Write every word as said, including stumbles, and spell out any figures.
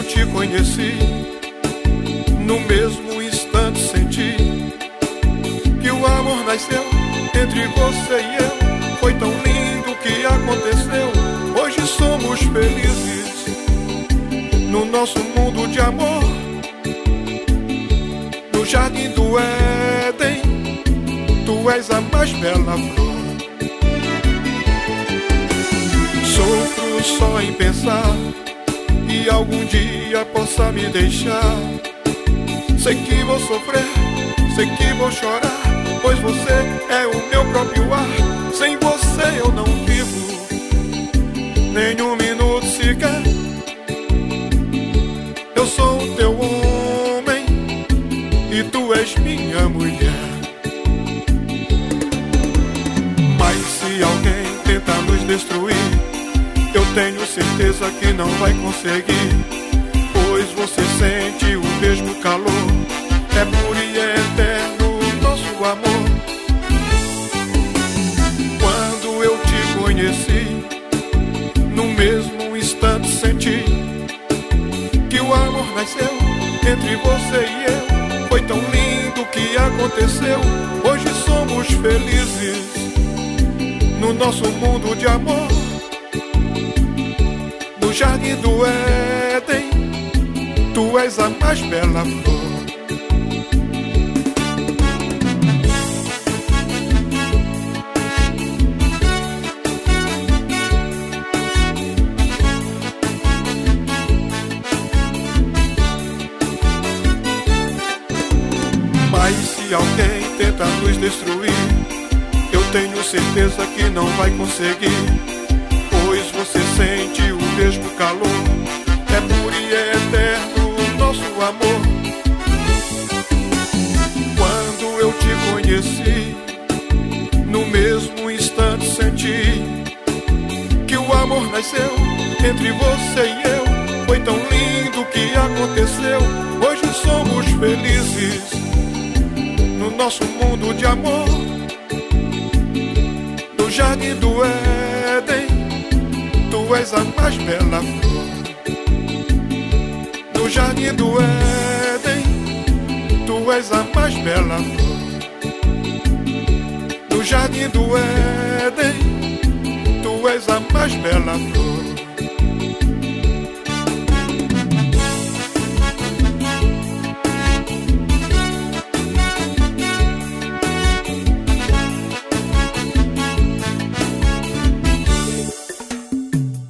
te conheci, no mesmo instante senti que o amor nasceu entre você e eu. Foi tão lindo o que aconteceu. Hoje somos felizes no nosso mundo de amor, no jardim do Éden. Tu és a mais bela flor. Sofro só em pensar que algum dia possa me deixar. Sei que vou sofrer, sei que vou chorar, pois você é o meu próprio ar. Sem você eu não vivo nem um minuto sequer. Eu sou o teu homem e tu és minha mulher. Mas se alguém tenta nos destruir, eu tenho certeza que não vai conseguir, pois você sente o mesmo calor. É puro e é eterno o nosso amor. Quando eu te conheci, no mesmo instante senti que o amor nasceu entre você e eu. Foi tão lindo o que aconteceu. Hoje somos felizes no nosso mundo de amor, no jardim do Éden. Tu és a mais bela flor. Mas se alguém tenta nos destruir, eu tenho certeza que não vai conseguir, pois você sente o mesmo calor. É puro e é eterno o nosso amor. Quando eu te conheci, no mesmo instante senti que o amor nasceu entre você e eu. Foi tão lindo o que aconteceu. Hoje somos felizes no nosso mundo de amor, no jardim do Éden. Tu és a mais bela flor. No jardim do Éden, tu és a mais bela flor. No jardim do Éden, tu és a mais bela flor.